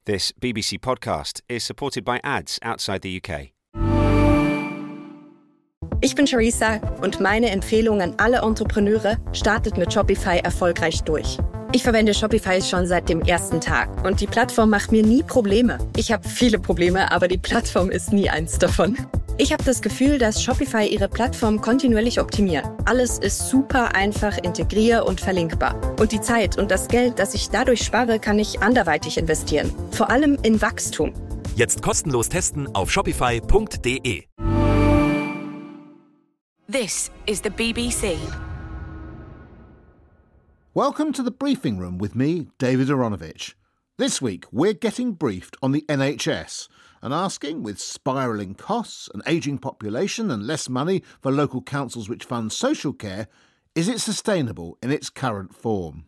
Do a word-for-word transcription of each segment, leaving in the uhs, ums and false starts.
This B B C podcast is supported by ads outside the U K. Ich bin Charissa und meine Empfehlung an alle Entrepreneure: startet mit Shopify erfolgreich durch. Ich verwende Shopify schon seit dem ersten Tag und die Plattform macht mir nie Probleme. Ich habe viele Probleme, aber die Plattform ist nie eins davon. Ich habe das Gefühl, dass Shopify ihre Plattform kontinuierlich optimiert. Alles ist super einfach integrier- und verlinkbar. Und die Zeit und das Geld, das ich dadurch spare, kann ich anderweitig investieren. Vor allem in Wachstum. Jetzt kostenlos testen auf shopify punkt de. This is the B B C. Welcome to the briefing room with me, David Aronovich. This week, we're getting briefed on the N H S and asking, with spiralling costs, an ageing population and less money for local councils which fund social care, is it sustainable in its current form?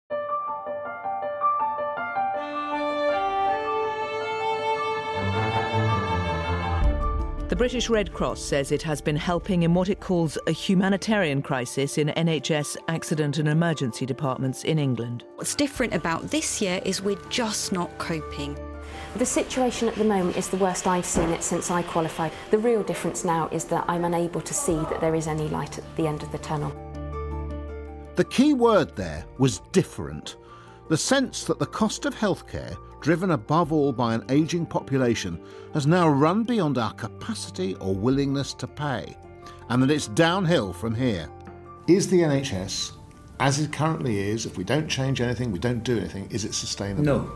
The British Red Cross says it has been helping in what it calls a humanitarian crisis in N H S accident and emergency departments in England. What's different about this year is we're just not coping. The situation at the moment is the worst I've seen it since I qualified. The real difference now is that I'm unable to see that there is any light at the end of the tunnel. The key word there was different. The sense that the cost of healthcare, driven above all by an ageing population, has now run beyond our capacity or willingness to pay, and that it's downhill from here. Is the N H S, as it currently is, if we don't change anything, we don't do anything, is it sustainable? No.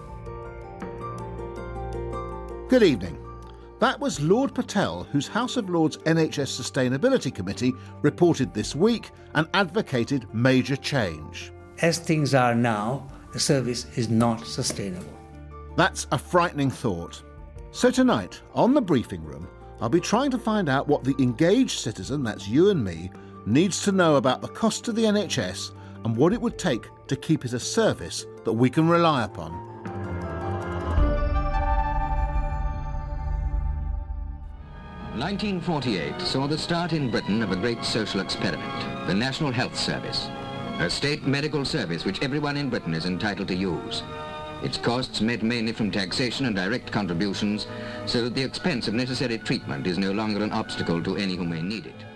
Good evening. That was Lord Patel, whose House of Lords N H S Sustainability Committee reported this week and advocated major change. As things are now, the service is not sustainable. That's a frightening thought. So tonight, on the briefing room, I'll be trying to find out what the engaged citizen, that's you and me, needs to know about the cost of the N H S and what it would take to keep it a service that we can rely upon. nineteen forty-eight saw the start in Britain of a great social experiment, the National Health Service, a state medical service which everyone in Britain is entitled to use. Its costs met mainly from taxation and direct contributions, so that the expense of necessary treatment is no longer an obstacle to any who may need it.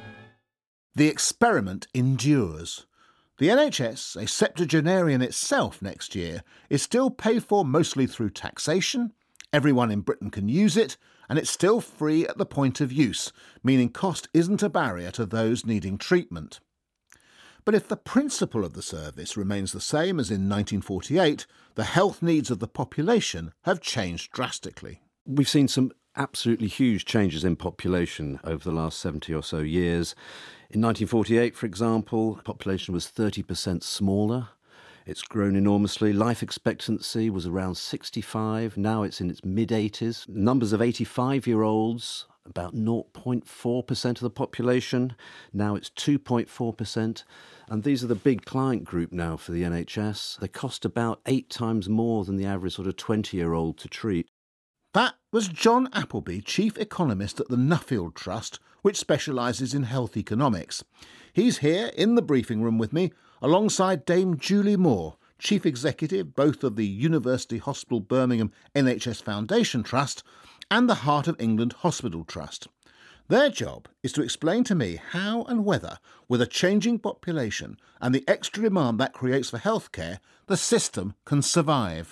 The experiment endures. The N H S, a septuagenarian itself next year, is still paid for mostly through taxation. Everyone in Britain can use it, and it's still free at the point of use, meaning cost isn't a barrier to those needing treatment. But if the principle of the service remains the same as in nineteen forty-eight, the health needs of the population have changed drastically. We've seen some absolutely huge changes in population over the last seventy or so years. In nineteen forty-eight, for example, the population was thirty percent smaller. It's grown enormously. Life expectancy was around sixty-five. Now it's in its mid-eighties. Numbers of eighty-five-year-olds, about zero point four percent of the population. Now it's two point four percent. And these are the big client group now for the N H S. They cost about eight times more than the average sort of twenty-year-old to treat. That was John Appleby, Chief Economist at the Nuffield Trust, which specialises in health economics. He's here in the briefing room with me, alongside Dame Julie Moore, Chief Executive both of the University Hospital Birmingham N H S Foundation Trust and the Heart of England Hospital Trust. Their job is to explain to me how and whether, with a changing population and the extra demand that creates for healthcare, the system can survive.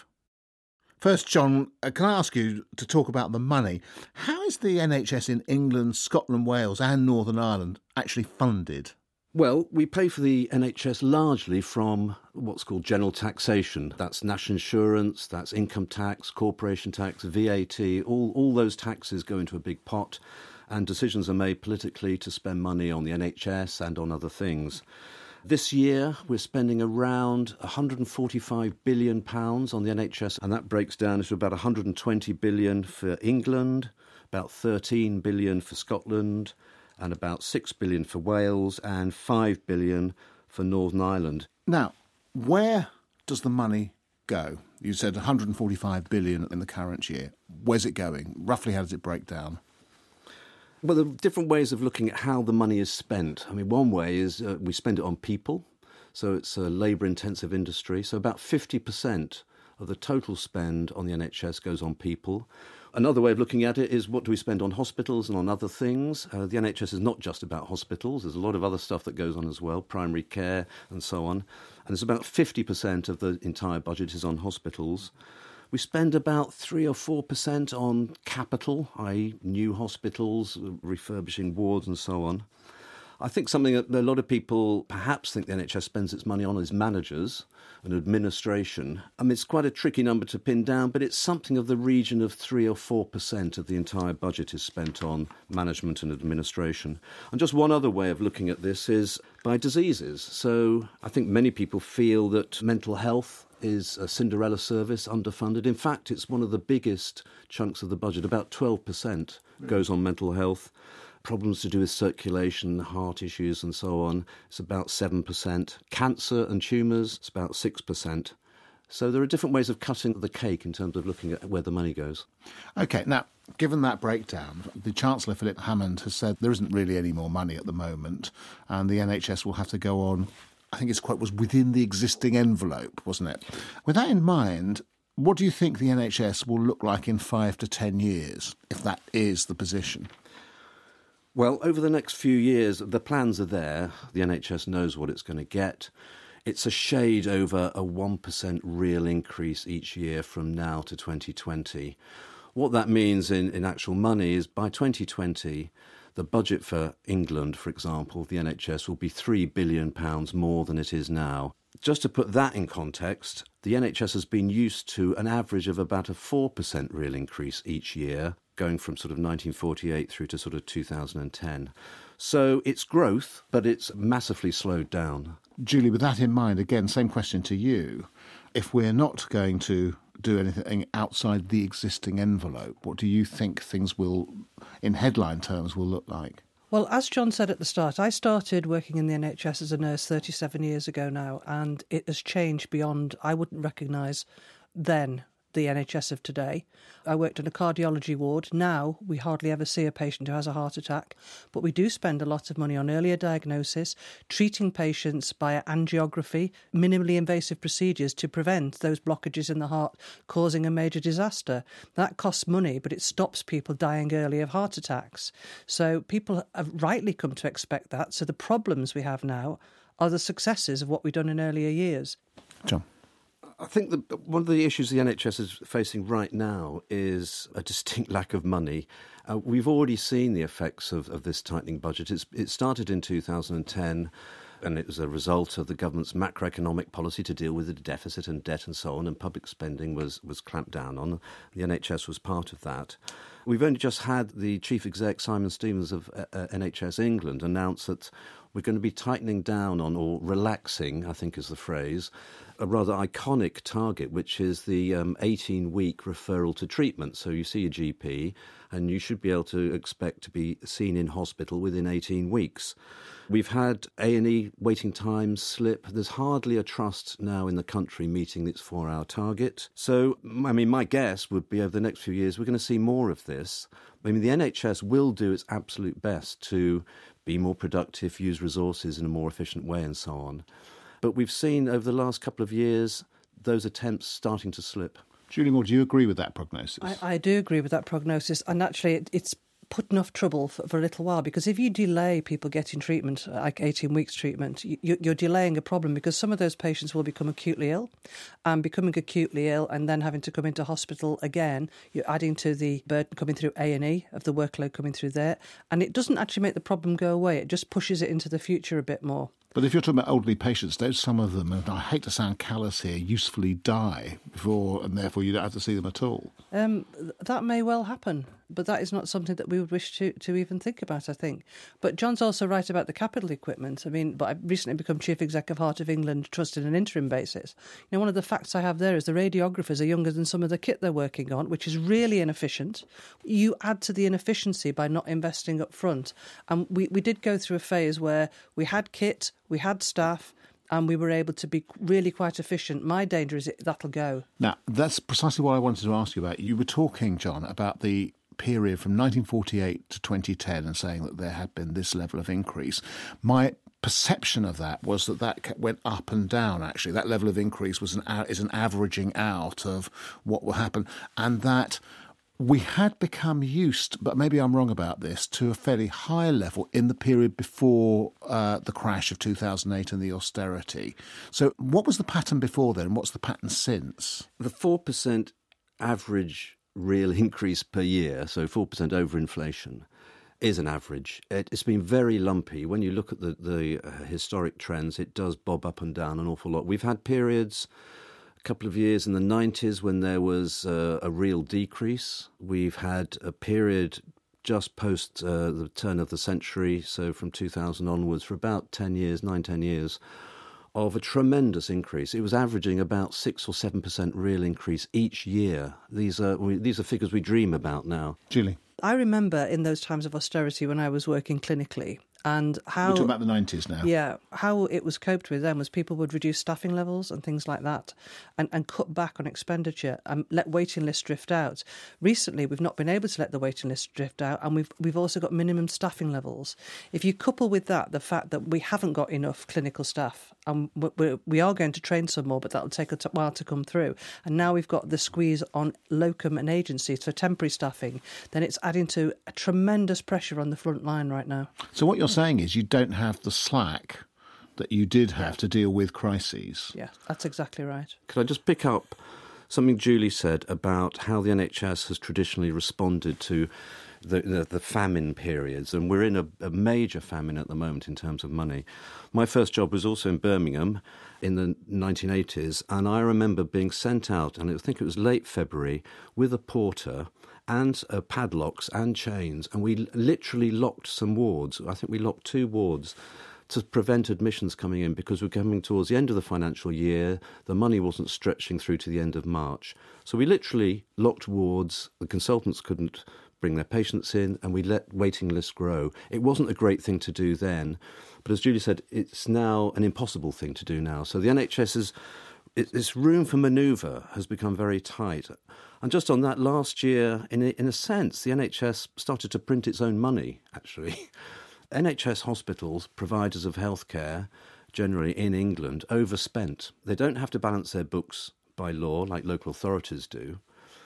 First, John, can I ask you to talk about the money? How is the N H S in England, Scotland, Wales and Northern Ireland actually funded? Well, we pay for the N H S largely from what's called general taxation. That's national insurance, that's income tax, corporation tax, V A T, all, all those taxes go into a big pot, and decisions are made politically to spend money on the N H S and on other things. This year, we're spending around one hundred forty-five billion pounds on the N H S, and that breaks down into about one hundred twenty billion pounds for England, about thirteen billion pounds for Scotland, and about six billion pounds for Wales, and five billion pounds for Northern Ireland. Now, where does the money go? You said one hundred forty-five billion pounds in the current year. Where's it going? Roughly, how does it break down? Well, there are different ways of looking at how the money is spent. I mean, one way is uh, we spend it on people, so it's a labour-intensive industry. So about fifty percent of the total spend on the N H S goes on people. Another way of looking at it is what do we spend on hospitals and on other things? Uh, the N H S is not just about hospitals. There's a lot of other stuff that goes on as well, primary care and so on. And it's about fifty percent of the entire budget is on hospitals. We spend about three or four percent on capital, that is new hospitals, refurbishing wards and so on. I think something that a lot of people perhaps think the N H S spends its money on is managers and administration. I mean, it's quite a tricky number to pin down, but it's something of the region of three or four percent of the entire budget is spent on management and administration. And just one other way of looking at this is by diseases. So I think many people feel that mental health is a Cinderella service, underfunded. In fact, it's one of the biggest chunks of the budget. About twelve percent goes on mental health. Problems to do with circulation, heart issues and so on, it's about seven percent. Cancer and tumours, it's about six percent. So there are different ways of cutting the cake in terms of looking at where the money goes. OK, now, given that breakdown, the Chancellor, Philip Hammond, has said there isn't really any more money at the moment and the N H S will have to go on, I think his quote was, within the existing envelope, wasn't it? With that in mind, what do you think the N H S will look like in five to ten years, if that is the position? Well, over the next few years, the plans are there. The N H S knows what it's going to get. It's a shade over a one percent real increase each year from now to twenty twenty. What that means in, in actual money is by twenty twenty, the budget for England, for example, the N H S will be three billion pounds more than it is now. Just to put that in context, the N H S has been used to an average of about a four percent real increase each year, going from sort of nineteen forty-eight through to sort of two thousand ten. So it's growth, but it's massively slowed down. Julie, with that in mind, again, same question to you. If we're not going to do anything outside the existing envelope, what do you think things will, in headline terms, will look like? Well, as John said at the start, I started working in the N H S as a nurse thirty-seven years ago now, and it has changed beyond, I wouldn't recognise then the N H S of today. I worked in a cardiology ward. Now we hardly ever see a patient who has a heart attack, but we do spend a lot of money on earlier diagnosis, treating patients by angiography, minimally invasive procedures to prevent those blockages in the heart causing a major disaster. That costs money, but it stops people dying early of heart attacks. So people have rightly come to expect that. So the problems we have now are the successes of what we've done in earlier years. John? I think that one of the issues the N H S is facing right now is a distinct lack of money. Uh, we've already seen the effects of, of this tightening budget. It's, it started in two thousand ten, and it was a result of the government's macroeconomic policy to deal with the deficit and debt and so on, and public spending was, was clamped down on. The N H S was part of that. We've only just had the Chief Exec, Simon Stevens of uh, N H S England, announce that we're going to be tightening down on, or relaxing, I think is the phrase, a rather iconic target, which is the um, eighteen-week referral to treatment. So you see a G P and you should be able to expect to be seen in hospital within eighteen weeks. We've had A and E waiting times slip. There's hardly a trust now in the country meeting its four-hour target. So, I mean, my guess would be over the next few years we're going to see more of this. I mean, the N H S will do its absolute best to be more productive, use resources in a more efficient way and so on. But we've seen over the last couple of years those attempts starting to slip. Julie Moore, do you agree with that prognosis? I, I do agree with that prognosis. And actually, it, it's put enough trouble for, for a little while, because if you delay people getting treatment, like eighteen weeks treatment, you, you're delaying a problem, because some of those patients will become acutely ill, and becoming acutely ill and then having to come into hospital again, you're adding to the burden coming through A and E, of the workload coming through there, and it doesn't actually make the problem go away, it just pushes it into the future a bit more. But if you're talking about elderly patients, don't some of them, and I hate to sound callous here, usefully die before, and therefore you don't have to see them at all? Um, that may well happen, but that is not something that we would wish to, to even think about, I think. But John's also right about the capital equipment. I mean, but I've recently become Chief Exec of Heart of England Trust on an interim basis. You know, one of the facts I have there is the radiographers are younger than some of the kit they're working on, which is really inefficient. You add to the inefficiency by not investing up front. And we, we did go through a phase where we had kit, we had staff, and we were able to be really quite efficient. My danger is it, that'll go. Now, that's precisely what I wanted to ask you about. You were talking, John, about the period from nineteen forty-eight to twenty ten and saying that there had been this level of increase. My perception of that was that that went up and down, actually. That level of increase was an is an averaging out of what will happen, and that we had become used, but maybe I'm wrong about this, to a fairly high level in the period before uh, the crash of two thousand eight and the austerity. So what was the pattern before then, and what's the pattern since? The four percent average real increase per year, so four percent over inflation, is an average. It, it's been very lumpy. When you look at the, the uh, historic trends, it does bob up and down an awful lot. We've had periods, a couple of years in the nineties when there was uh, a real decrease. We've had a period just post uh, the turn of the century, so from two thousand onwards, for about ten years, nine, ten years, of a tremendous increase. It was averaging about six or seven percent real increase each year. These are we, these are figures we dream about now. Julie? I remember in those times of austerity when I was working clinically, and how... We're talking about the nineties now. Yeah, how it was coped with then was people would reduce staffing levels and things like that and, and cut back on expenditure and let waiting lists drift out. Recently, we've not been able to let the waiting list drift out, and we've we've also got minimum staffing levels. If you couple with that the fact that we haven't got enough clinical staff, and we we are going to train some more, but that'll take a while to come through, and now we've got the squeeze on locum and agencies for temporary staffing, then it's adding to a tremendous pressure on the front line right now. So what you're saying is you don't have the slack that you did have yeah. to deal with crises. Yeah, that's exactly right. Could I just pick up something Julie said about how the N H S has traditionally responded to the, the, the famine periods, and we're in a, a major famine at the moment in terms of money. My first job was also in Birmingham in the nineteen eighties, and I remember being sent out, and I think it was late February, with a porter and uh, padlocks and chains, and we literally locked some wards. I think we locked two wards to prevent admissions coming in because we're coming towards the end of the financial year. The money wasn't stretching through to the end of March. So we literally locked wards. The consultants couldn't bring their patients in, and we let waiting lists grow. It wasn't a great thing to do then, but as Julie said, it's now an impossible thing to do now. So the N H S is... its room for manoeuvre has become very tight. And just on that, last year, in a, in a sense, the N H S started to print its own money, actually. N H S hospitals, providers of healthcare, generally in England, overspent. They don't have to balance their books by law like local authorities do.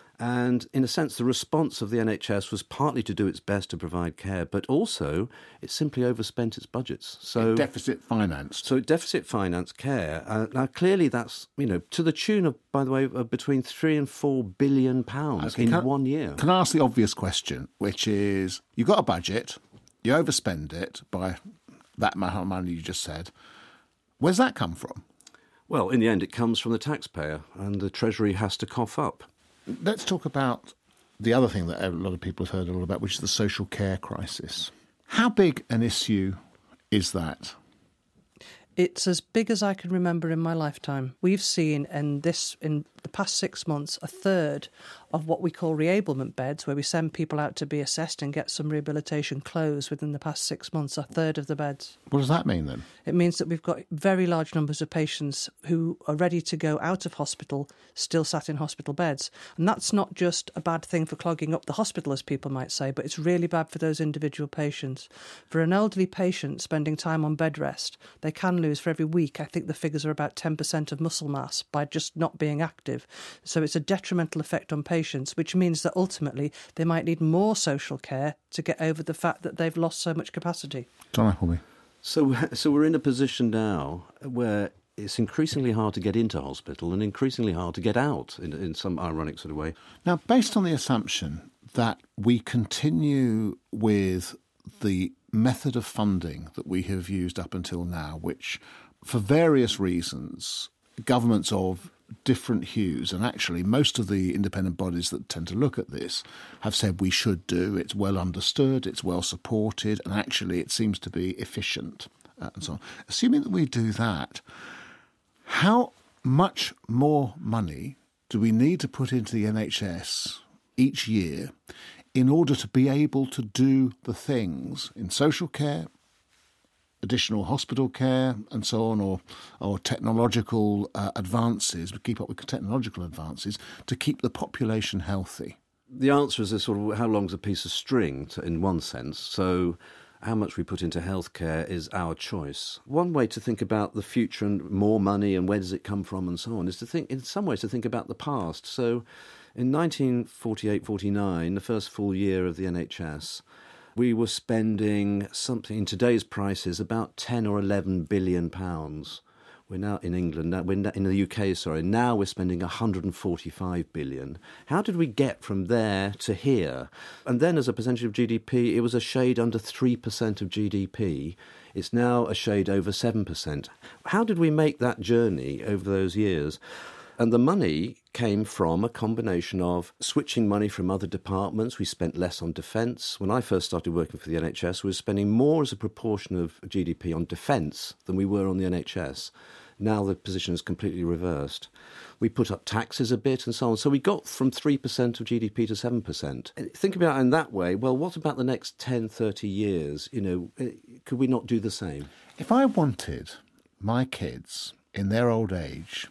And in a sense, the response of the N H S was partly to do its best to provide care, but also it simply overspent its budgets. So it deficit financed. So it deficit financed care. Uh, now, clearly that's, you know, to the tune of, by the way, of between three and four billion pounds okay, in can, one year. Can I ask the obvious question, which is, you've got a budget, you overspend it by that amount of money you just said. Where's that come from? Well, in the end, it comes from the taxpayer, and the Treasury has to cough up. Let's talk about the other thing that a lot of people have heard a lot about, which is the social care crisis. How big an issue is that? It's as big as I can remember in my lifetime. We've seen in this in the past six months a third of what we call reablement beds, where we send people out to be assessed and get some rehabilitation, closed within the past six months, a third of the beds. What does that mean then? It means that we've got very large numbers of patients who are ready to go out of hospital, still sat in hospital beds. And that's not just a bad thing for clogging up the hospital, as people might say, but it's really bad for those individual patients. For an elderly patient spending time on bed rest, they can lose, for every week, I think the figures are about ten percent of muscle mass by just not being active. So it's a detrimental effect on patients, which means that ultimately they might need more social care to get over the fact that they've lost so much capacity. John Appleby. So, so we're in a position now where it's increasingly hard to get into hospital and increasingly hard to get out in, in some ironic sort of way. Now, based on the assumption that we continue with the method of funding that we have used up until now, which for various reasons, governments of different hues, and actually most of the independent bodies that tend to look at this have said we should do, it's well understood, it's well supported, and actually it seems to be efficient, uh, and so on. Assuming that we do that, how much more money do we need to put into the N H S each year in order to be able to do the things in social care, additional hospital care and so on, or or technological uh, advances, keep up with technological advances to keep the population healthy? The answer is a sort of how long's a piece of string, to, in one sense. So how much we put into healthcare is our choice. One way to think about the future and more money and where does it come from and so on is to think, in some ways, to think about the past. So in nineteen forty-eight forty-nine, the first full year of the N H S, we were spending something, in today's prices, about ten or eleven billion pounds. We're now in England, now, we're in the U K, sorry, now we're spending one hundred forty-five billion. How did we get from there to here? And then as a percentage of G D P, it was a shade under three percent of G D P. It's now a shade over seven percent. How did we make that journey over those years? And the money came from a combination of switching money from other departments. We spent less on defence. When I first started working for the N H S, we were spending more as a proportion of G D P on defence than we were on the N H S. Now the position is completely reversed. We put up taxes a bit and so on. So we got from three percent of G D P to seven percent. Think about it in that way. Well, what about the next ten, thirty years? You know, could we not do the same? If I wanted my kids in their old age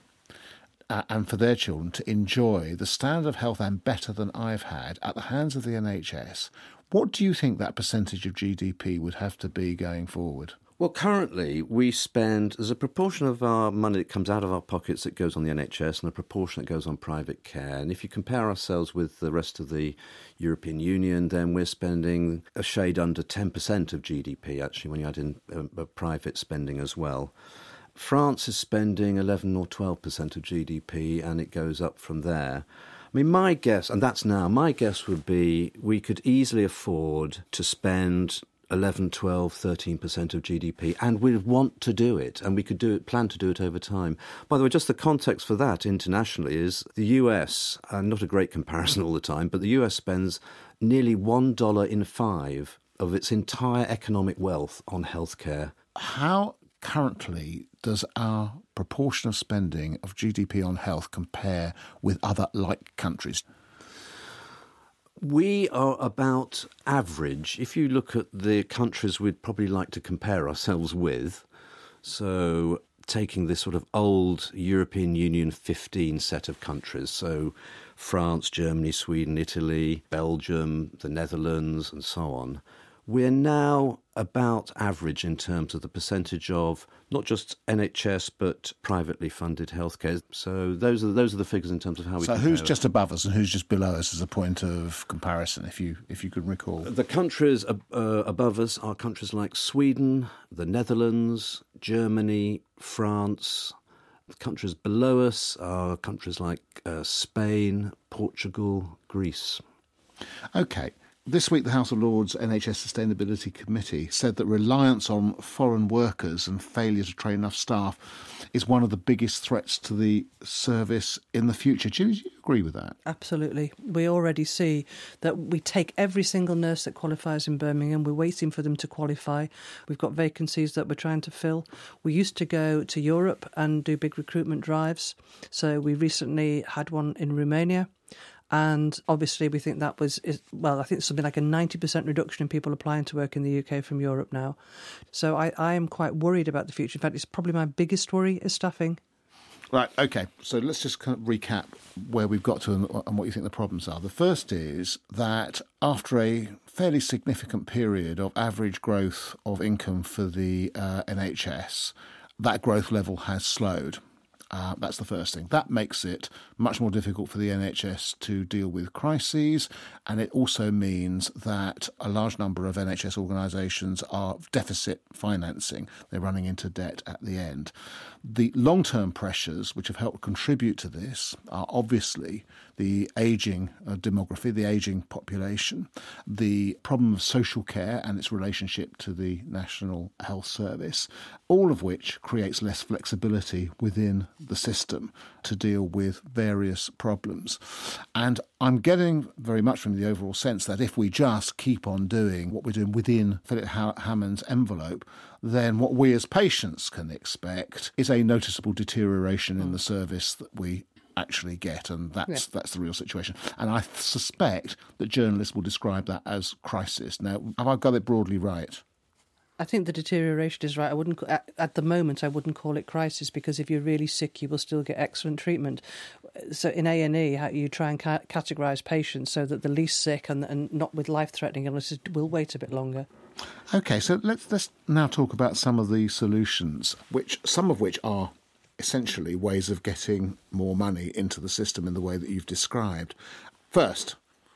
uh, and for their children to enjoy the standard of health and better than I've had at the hands of the N H S, what do you think that percentage of G D P would have to be going forward? Well, currently we spend, there's a proportion of our money that comes out of our pockets that goes on the N H S and a proportion that goes on private care. And if you compare ourselves with the rest of the European Union, then we're spending a shade under ten percent of G D P, actually, when you add in uh, private spending as well. France is spending eleven or twelve percent of G D P, and it goes up from there. I mean, my guess, and that's now, my guess would be we could easily afford to spend eleven, twelve, thirteen percent of G D P, and we'd want to do it, and we could do it, plan to do it over time. By the way, just the context for that internationally is the U S, and not a great comparison all the time, but the U S spends nearly one dollar in five of its entire economic wealth on healthcare. How currently does our proportion of spending of G D P on health compare with other like countries? We are about average. If you look at the countries we'd probably like to compare ourselves with, so taking this sort of old European Union fifteen set of countries, so France, Germany, Sweden, Italy, Belgium, the Netherlands, and so on, we're now about average in terms of the percentage of not just N H S but privately funded healthcare. So those are those are the figures in terms of how we. So who's just above us and who's just below us as a point of comparison, if you if you could recall? The countries uh, above us are countries like Sweden, the Netherlands, Germany, France. The countries below us are countries like uh, Spain, Portugal, Greece. Okay. This week, the House of Lords N H S Sustainability Committee said that reliance on foreign workers and failure to train enough staff is one of the biggest threats to the service in the future. Do you, do you agree with that? Absolutely. We already see that we take every single nurse that qualifies in Birmingham, we're waiting for them to qualify. We've got vacancies that we're trying to fill. We used to go to Europe and do big recruitment drives. So we recently had one in Romania. And obviously we think that was, well, I think it's something like a ninety percent reduction in people applying to work in the U K from Europe now. So I, I am quite worried about the future. In fact, it's probably my biggest worry is staffing. Right, OK. So let's just kind of recap where we've got to and, and what you think the problems are. The first is that after a fairly significant period of average growth of income for the uh, N H S, that growth level has slowed. Uh, that's the first thing. That makes it much more difficult for the N H S to deal with crises, and it also means that a large number of N H S organisations are deficit financing. They're running into debt at the end. The long-term pressures which have helped contribute to this are obviously the ageing uh, demography, the ageing population, the problem of social care and its relationship to the National Health Service, all of which creates less flexibility within the system to deal with various problems. And I'm getting very much from the overall sense that if we just keep on doing what we're doing within Philip Hammond's envelope, then what we as patients can expect is a noticeable deterioration in the service that we actually get, and that's yeah. that's the real situation. And I suspect that journalists will describe that as crisis. Now, have I got it broadly right? I think the deterioration is right. I wouldn't, at, at the moment, I wouldn't call it crisis, because if you're really sick, you will still get excellent treatment. So in A and E, you try and ca- categorise patients so that the least sick and, and not with life-threatening illnesses will wait a bit longer. OK, so let's, let's now talk about some of the solutions, which some of which are essentially ways of getting more money into the system in the way that you've described. First,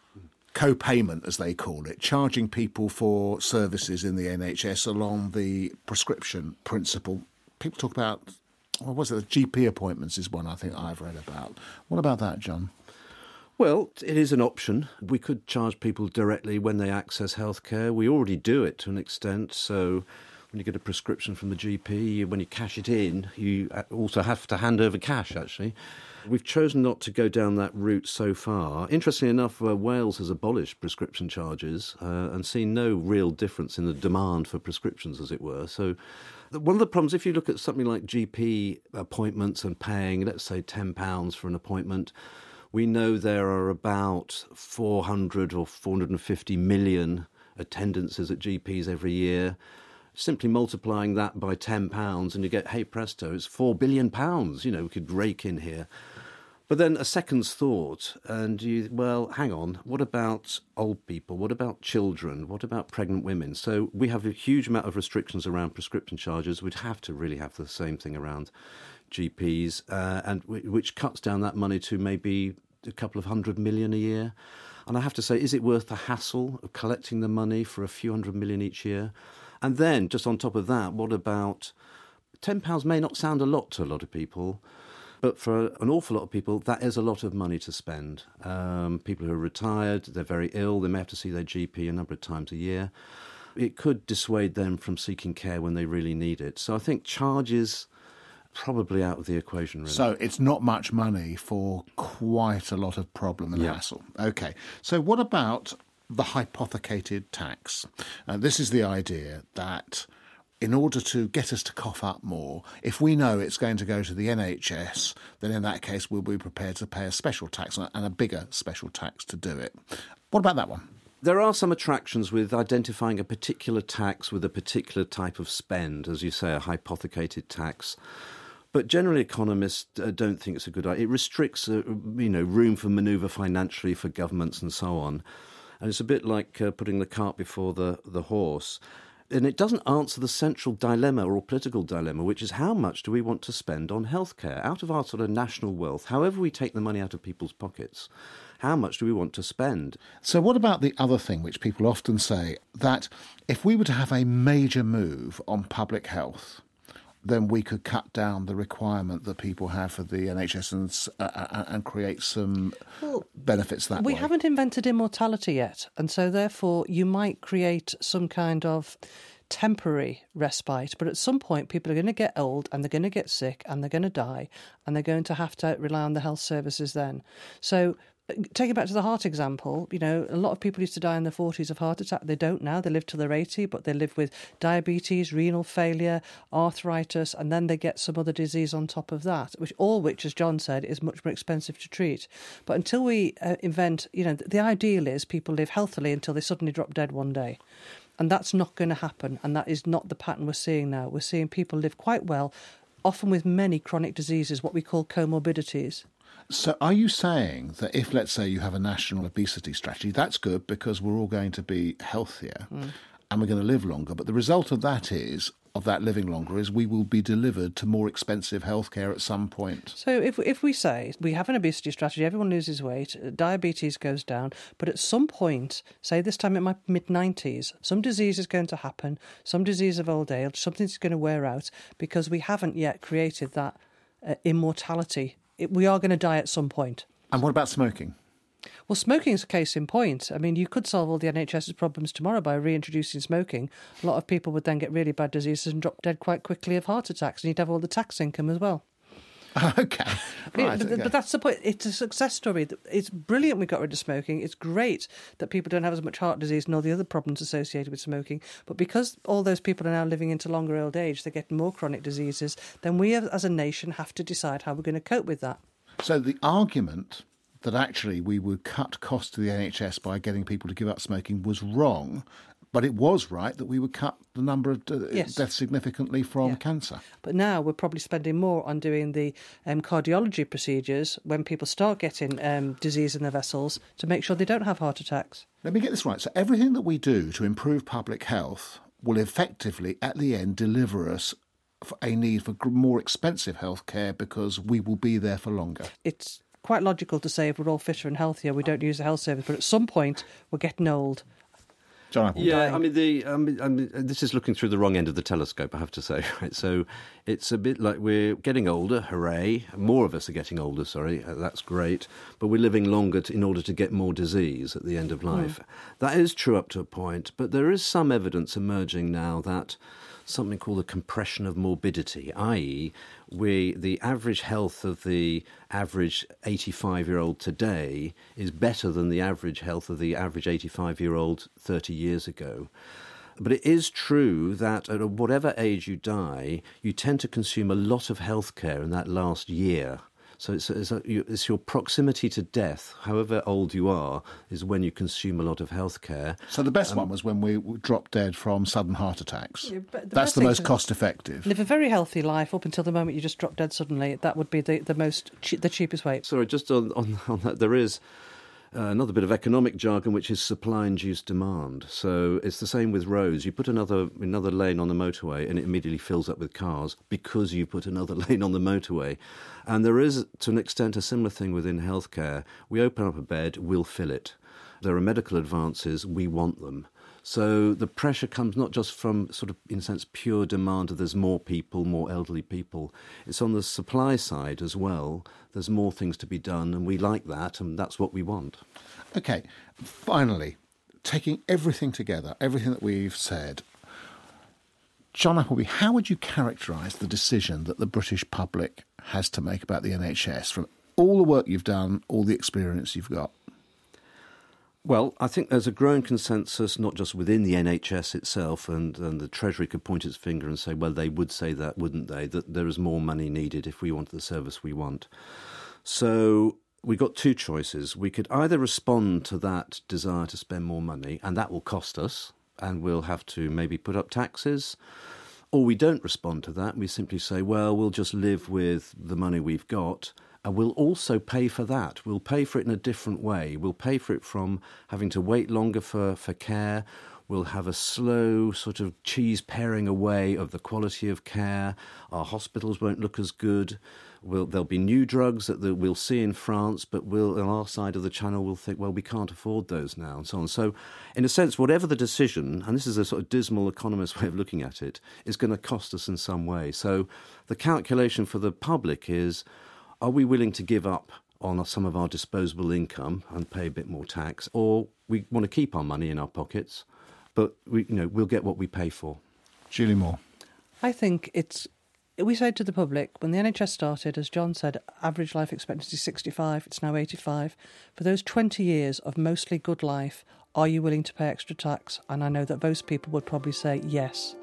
co-payment, as they call it, charging people for services in the N H S along the prescription principle. People talk about, what was it, the G P appointments is one I think I've read about. What about that, John? Well, it is an option. We could charge people directly when they access healthcare. We already do it to an extent. So when you get a prescription from the G P, when you cash it in, you also have to hand over cash, actually. We've chosen not to go down that route so far. Interestingly enough, uh, Wales has abolished prescription charges uh, and seen no real difference in the demand for prescriptions, as it were. So one of the problems, if you look at something like G P appointments and paying, let's say ten pounds for an appointment, we know there are about four hundred or four hundred fifty million attendances at G Ps every year. Simply multiplying that by ten pounds and you get, hey presto, it's four billion pounds, you know, we could rake in here. But then a second's thought, and you, well, hang on, what about old people? What about children? What about pregnant women? So we have a huge amount of restrictions around prescription charges. We'd have to really have the same thing around G Ps, uh, and w- which cuts down that money to maybe a couple of hundred million a year. And I have to say, is it worth the hassle of collecting the money for a few hundred million each year? And then, just on top of that, what about ten pounds may not sound a lot to a lot of people, but for an awful lot of people, that is a lot of money to spend. Um, people who are retired, they're very ill, they may have to see their G P a number of times a year. It could dissuade them from seeking care when they really need it. So I think charges probably out of the equation, really. So it's not much money for quite a lot of problem and yeah. hassle. OK. So what about the hypothecated tax? Uh, this is the idea that in order to get us to cough up more, if we know it's going to go to the N H S, then in that case we'll be prepared to pay a special tax and a bigger special tax to do it. What about that one? There are some attractions with identifying a particular tax with a particular type of spend, as you say, a hypothecated tax. But generally, economists uh, don't think it's a good idea. It restricts, uh, you know, room for manoeuvre financially for governments and so on. And it's a bit like uh, putting the cart before the, the horse. And it doesn't answer the central dilemma or political dilemma, which is how much do we want to spend on healthcare? Out of our sort of national wealth, however we take the money out of people's pockets, how much do we want to spend? So what about the other thing which people often say, that if we were to have a major move on public health, then we could cut down the requirement that people have for the N H S and, uh, and create some well, benefits that we way. We haven't invented immortality yet, and so therefore you might create some kind of temporary respite, but at some point people are going to get old and they're going to get sick and they're going to die and they're going to have to rely on the health services then. So take it back to the heart example, you know, a lot of people used to die in their forties of heart attack. They don't now. They live till they're eighty, but they live with diabetes, renal failure, arthritis, and then they get some other disease on top of that, which all which, as John said, is much more expensive to treat. But until we uh, invent, you know, the ideal is people live healthily until they suddenly drop dead one day. And that's not going to happen. And that is not the pattern we're seeing now. We're seeing people live quite well, often with many chronic diseases, what we call comorbidities. So are you saying that if, let's say, you have a national obesity strategy, that's good because we're all going to be healthier mm. and we're going to live longer, but the result of that is, of that living longer, is we will be delivered to more expensive healthcare at some point? So if if we say we have an obesity strategy, everyone loses weight, diabetes goes down, but at some point, say this time in my mid-nineties, some disease is going to happen, some disease of old age, something's going to wear out because we haven't yet created that uh, immortality. It, we are going to die at some point. And what about smoking? Well, smoking is a case in point. I mean, you could solve all the N H S's problems tomorrow by reintroducing smoking. A lot of people would then get really bad diseases and drop dead quite quickly of heart attacks, and you'd have all the tax income as well. OK. Right, but, okay. but that's the point. It's a success story. It's brilliant we got rid of smoking. It's great that people don't have as much heart disease and all the other problems associated with smoking. But because all those people are now living into longer old age, they get more chronic diseases, then we as a nation have to decide how we're going to cope with that. So the argument that actually we would cut costs to the N H S by getting people to give up smoking was wrong But it was right that we would cut the number of uh, yes. deaths significantly from yeah. cancer. But now we're probably spending more on doing the um, cardiology procedures when people start getting um, disease in their vessels to make sure they don't have heart attacks. Let me get this right. So everything that we do to improve public health will effectively, at the end, deliver us a need for more expensive health care because we will be there for longer. It's quite logical to say if we're all fitter and healthier, we don't use the health service, but at some point we're getting old. John Apple. Yeah, I mean, the I mean, I mean, this is looking through the wrong end of the telescope, I have to say. Right? So it's a bit like we're getting older, hooray. More of us are getting older, sorry, uh, that's great. But we're living longer to, in order to get more disease at the end of life. Mm. That is true up to a point, but there is some evidence emerging now that something called the compression of morbidity, that is, we the average health of the average eighty-five-year-old today is better than the average health of the average eighty-five-year-old thirty years ago. But it is true that at whatever age you die, you tend to consume a lot of health care in that last year. So it's, it's, a, it's your proximity to death, however old you are, is when you consume a lot of health care. So the best um, one was when we dropped dead from sudden heart attacks. Yeah, the That's the most cost-effective. Live a very healthy life up until the moment you just drop dead suddenly. That would be the, the most che- the cheapest way. Sorry, just on, on, on that, there is Uh, another bit of economic jargon, which is supply-induced demand. So it's the same with roads. You put another another lane on the motorway and it immediately fills up with cars because you put another lane on the motorway. And there is, to an extent, a similar thing within healthcare. We open up a bed, we'll fill it. There are medical advances, we want them. So the pressure comes not just from sort of, in a sense, pure demand of there's more people, more elderly people. It's on the supply side as well. There's more things to be done, and we like that, and that's what we want. OK, finally, taking everything together, everything that we've said, John Appleby, how would you characterise the decision that the British public has to make about the N H S from all the work you've done, all the experience you've got? Well, I think there's a growing consensus, not just within the N H S itself, and, and the Treasury could point its finger and say, well, they would say that, wouldn't they, that there is more money needed if we want the service we want. So we've got two choices. We could either respond to that desire to spend more money, and that will cost us, and we'll have to maybe put up taxes, or we don't respond to that. We simply say, well, we'll just live with the money we've got, and we'll also pay for that. We'll pay for it in a different way. We'll pay for it from having to wait longer for, for care. We'll have a slow sort of cheese paring away of the quality of care. Our hospitals won't look as good. We'll, there'll be new drugs that the, we'll see in France, but we'll, on our side of the channel, we'll think, well, we can't afford those now, and so on. So, in a sense, whatever the decision, and this is a sort of dismal economist way of looking at it, is going to cost us in some way. So the calculation for the public is, are we willing to give up on some of our disposable income and pay a bit more tax, or we want to keep our money in our pockets, but we, you know, we'll get what we pay for? Julie Moore. I think it's, we said to the public, when the N H S started, as John said, average life expectancy sixty-five, it's now eighty-five. For those twenty years of mostly good life, are you willing to pay extra tax? And I know that most people would probably say yes.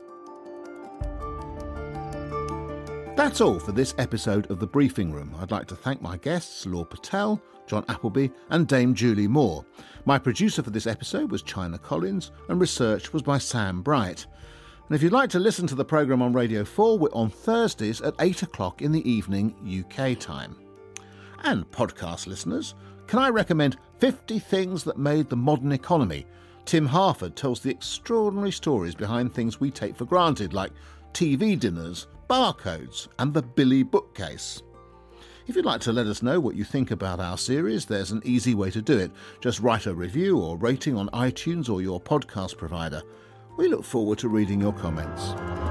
That's all for this episode of The Briefing Room. I'd like to thank my guests, Lord Patel, John Appleby and Dame Julie Moore. My producer for this episode was China Collins and research was by Sam Bright. And if you'd like to listen to the programme on Radio four, we're on Thursdays at eight o'clock in the evening U K time. And podcast listeners, can I recommend fifty Things That Made the Modern Economy? Tim Harford tells the extraordinary stories behind things we take for granted, like T V dinners, barcodes and the Billy bookcase. If you'd like to let us know what you think about our series, there's an easy way to do it. Just write a review or rating on iTunes or your podcast provider. We look forward to reading your comments.